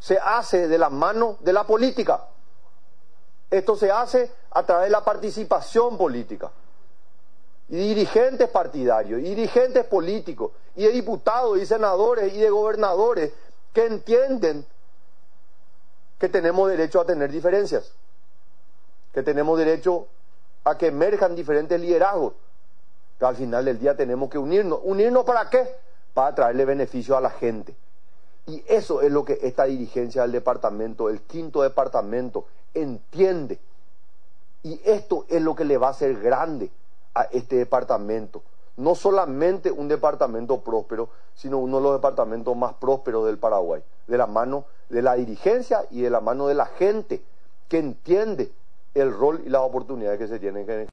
se hace de la mano de la política. Esto se hace a través de la participación política. Y dirigentes partidarios, y dirigentes políticos, y de diputados, y senadores, y de gobernadores que entienden que tenemos derecho a tener diferencias, que tenemos derecho a que emerjan diferentes liderazgos, que al final del día tenemos que unirnos. ¿Unirnos para qué? Para traerle beneficio a la gente. Y eso es lo que esta dirigencia del departamento, el quinto departamento, entiende. Y esto es lo que le va a hacer grande a este departamento. No solamente un departamento próspero, sino uno de los departamentos más prósperos del Paraguay. De la mano de la dirigencia y de la mano de la gente que entiende el rol y las oportunidades que se tienen que